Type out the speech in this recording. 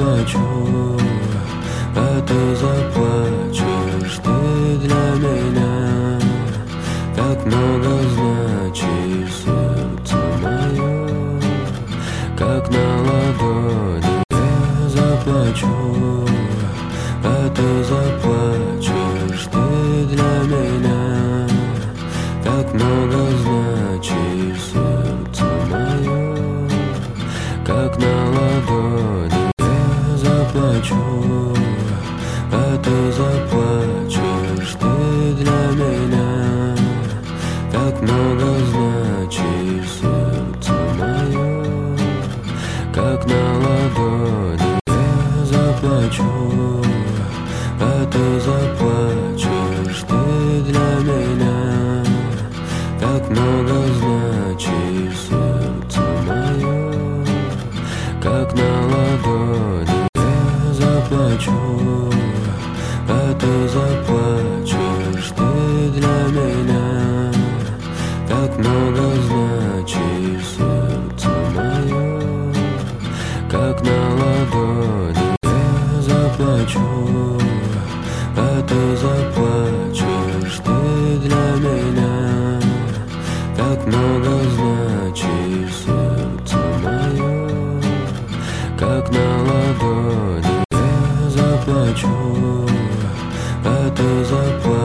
заплачу, а ты заплачешь. Ты для меня так много значишь, сердце мое, как на ладони. Я заплачу, а ты заплачешь. Ты для меня так много значишь, сердце мое, как на ладони. Я заплачу, а ты заплачешь. Ты для меня так много значишь, сердце мое, как на ладони. Я заплачу, а ты заплачешь. Ты для меня так много значишь, сердце мое, как на ладони. Я заплачу, а ты заплачешь. Ты для меня так много значишь, сердце мое, как на ладони. Я заплачу, а ты заплачешь. Ты для меня так много значишь.